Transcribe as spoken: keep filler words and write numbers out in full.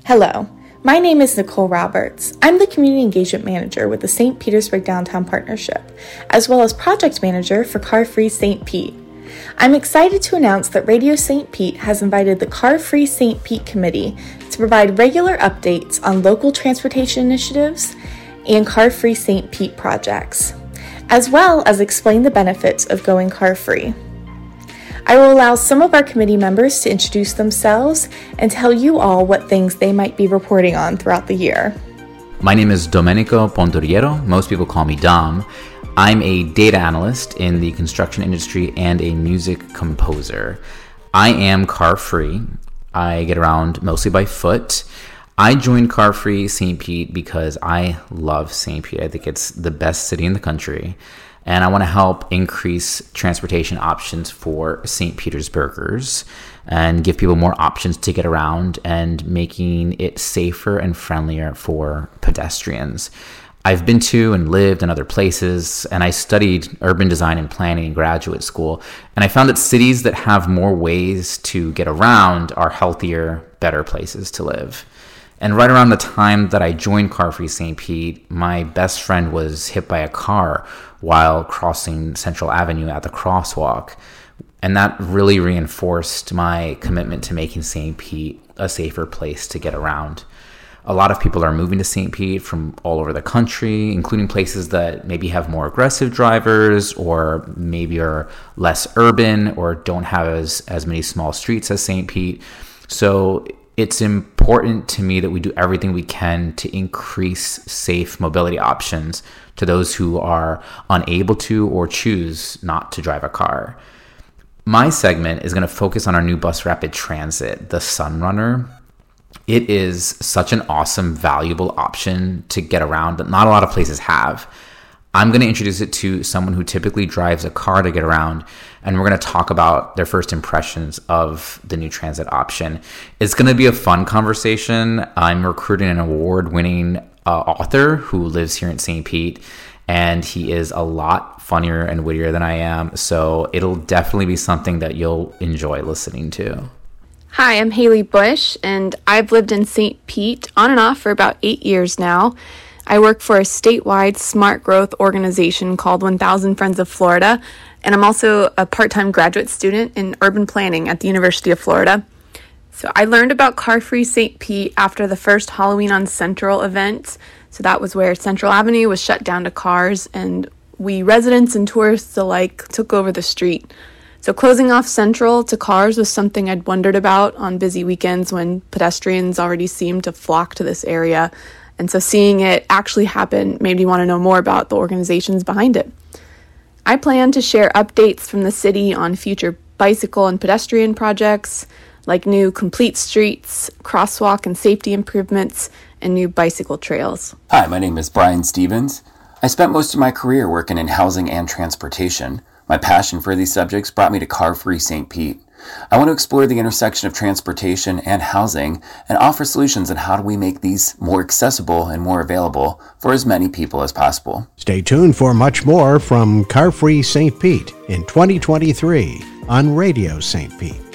Hello, my name is Nicole Roberts. I'm the Community Engagement Manager with the Saint Petersburg Downtown Partnership, as well as Project Manager for Car Free Saint Pete. I'm excited to announce that Radio Saint Pete has invited the Car Free Saint Pete Committee to provide regular updates on local transportation initiatives and Car Free Saint Pete projects, as well as explain the benefits of going car-free. I will allow some of our committee members to introduce themselves and tell you all what things they might be reporting on throughout the year. My name is Domenico Pontoriero. Most people call me Dom. I'm a data analyst in the construction industry and a music composer. I am car-free. I get around mostly by foot. I joined Car Free Saint Pete because I love Saint Pete. I think it's the best city in the country. And I want to help increase transportation options for Saint Petersburgers and give people more options to get around and making it safer and friendlier for pedestrians. I've been to and lived in other places, and I studied urban design and planning in graduate school. And I found that cities that have more ways to get around are healthier, better places to live. And right around the time that I joined Car Free Saint Pete, my best friend was hit by a car while crossing Central Avenue at the crosswalk. And that really reinforced my commitment to making Saint Pete a safer place to get around. A lot of people are moving to Saint Pete from all over the country, including places that maybe have more aggressive drivers or maybe are less urban or don't have as, as many small streets as Saint Pete. So it's important to me that we do everything we can to increase safe mobility options to those who are unable to or choose not to drive a car. My segment is going to focus on our new bus rapid transit, the Sunrunner. It is such an awesome, valuable option to get around that not a lot of places have. I'm going to introduce it to someone who typically drives a car to get around, and we're going to talk about their first impressions of the new transit option. It's going to be a fun conversation. I'm recruiting an award-winning uh, author who lives here in Saint Pete, and he is a lot funnier and wittier than I am, so it'll definitely be something that you'll enjoy listening to. Hi, I'm Haley Bush, and I've lived in Saint Pete on and off for about eight years now. I work for a statewide smart growth organization called one thousand Friends of Florida, and I'm also a part-time graduate student in urban planning at the University of Florida. So I learned about Car Free Saint Pete after the first Halloween on Central event. So that was where Central Avenue was shut down to cars, and we residents and tourists alike took over the street. So closing off Central to cars was something I'd wondered about on busy weekends when pedestrians already seemed to flock to this area. And so seeing it actually happen made me want to know more about the organizations behind it. I plan to share updates from the city on future bicycle and pedestrian projects, like new complete streets, crosswalk and safety improvements, and new bicycle trails. Hi, my name is Brian Stevens. I spent most of my career working in housing and transportation. My passion for these subjects brought me to Car Free Saint Pete. I want to explore the intersection of transportation and housing and offer solutions on how do we make these more accessible and more available for as many people as possible. Stay tuned for much more from Car Free Saint Pete in twenty twenty-three on Radio Saint Pete.